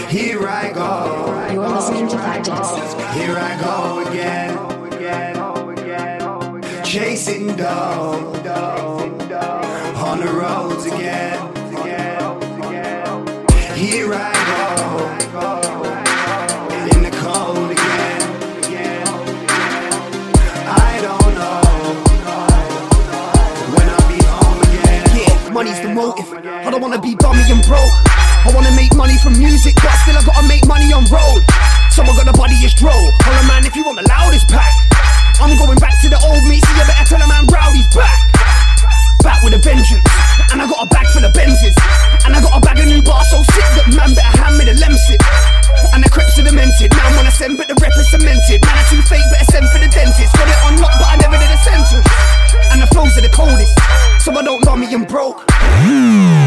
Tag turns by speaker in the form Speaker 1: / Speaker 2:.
Speaker 1: Here I go.
Speaker 2: You're listening to Factors.
Speaker 1: Here I go again. Chasing dough on the roads again. Here I go in the cold again. I don't know when I'll be home again.
Speaker 3: Yeah, money's the motive. I don't wanna be dummy and broke. I wanna make money from music, but still I gotta make money on road. Someone got a body is droll. Hold on, man, if you want the loudest pack, I'm going back to the old me, so you better tell a man Rowdy's back. Back with a vengeance, and I got a bag full of Benzes, and I got a bag of new bars so sick that man better hand me the Lemsip. And the crips are demented, now I wanna send but the rep is cemented. Man, I'm too fake, better send for the dentist. Got it on lock but I never did a sentence. And the flows are the coldest, so I don't love me and broke.